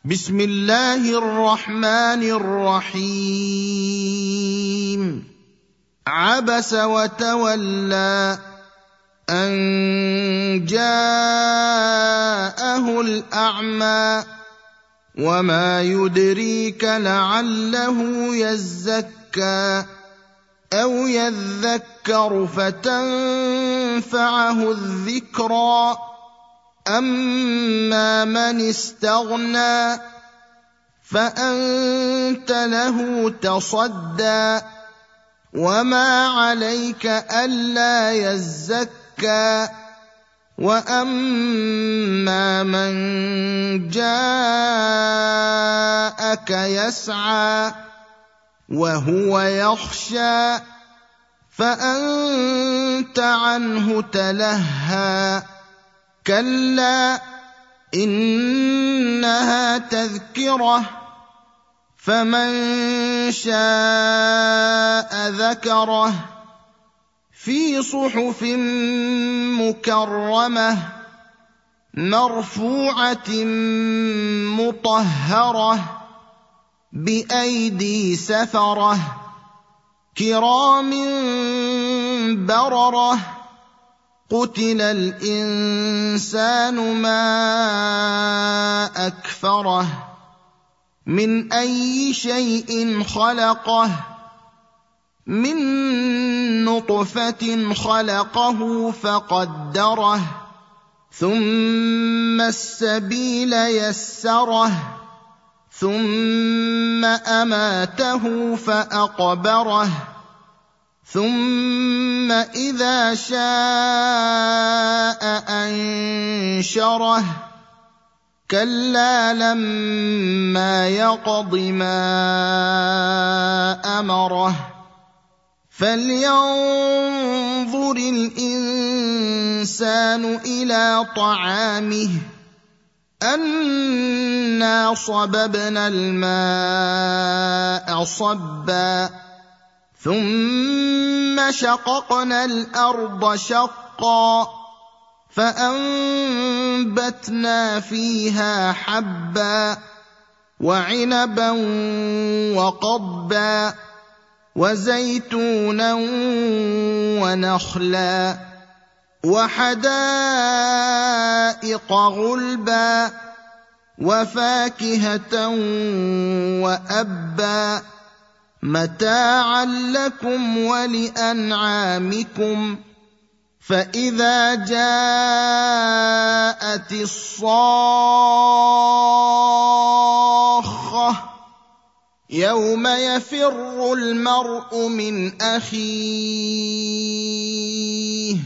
بسم الله الرحمن الرحيم. عبس وتولى أن جاءه الأعمى وما يدريك لعله يزكى أو يذكر فتنفعه الذكرى أما من استغنى فأنت له تصدى وما عليك ألا يزكى وأما من جاءك يسعى وهو يخشى فأنت عنه تلهى كلا إنها تذكرة فمن شاء ذكره في صحف مكرمة مرفوعة مطهرة بأيدي سفرة كرام بررة قتل الإنسان ما أكفره من أي شيء خلقه من نطفة خلقه فقدره ثم السبيل يسره ثم أماته فأقبره ثم إذا شاء أنشره كلا لما يقض ما أمره فلينظر الإنسان إلى طعامه أنا صببنا الماء صبا ثم شققنا الأرض شقا فأنبتنا فيها حبا وعنبا وقضبا وزيتونا ونخلا وحدائق غلبا وفاكهة وأبا متاعا لكم ولأنعامكم فإذا جاءت الصاخة يوم يفر المرء من أخيه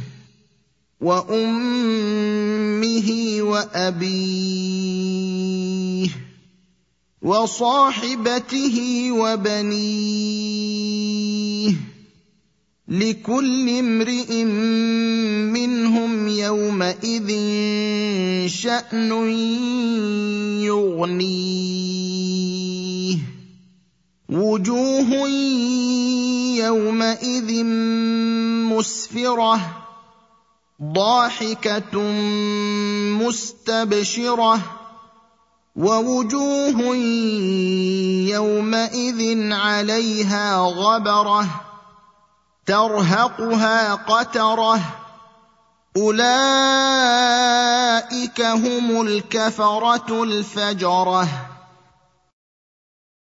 وأمه وأبيه وصاحبته وبنيه لكل امرئ منهم يومئذ شأن يغنيه وجوه يومئذ مسفرة ضاحكة مستبشرة ووجوه يومئذ عليها غبرة ترهقها قترة أولئك هم الكفرة الفجرة.